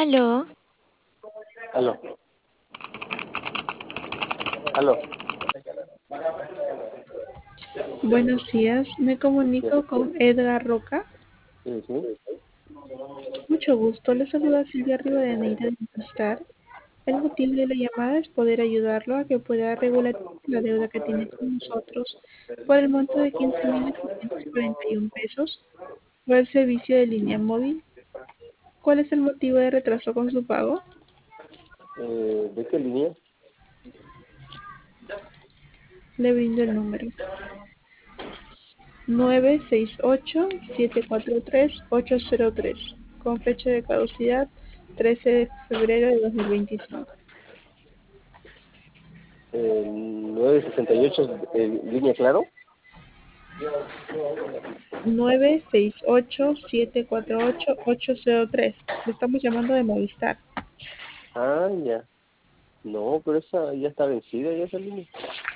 Aló, Aló, aló. Buenos días, me Yes. comunico con Edgar Roca. Sí, sí. Mucho gusto, le saluda Silvia Rivadeneira de Movistar. El motivo de la llamada es poder ayudarlo a que pueda regularizar la deuda que tiene con nosotros por el monto de 15.841 pesos por el servicio de línea móvil. ¿Cuál es el motivo de retraso con su pago? ¿De qué línea? Le brindo el número: 968-743-803, con fecha de caducidad 13 de febrero de 2025. 968, línea claro. 968-748-803. Le estamos llamando de Movistar. Ah, ya. No, pero esa ya está vencida, ya esa línea.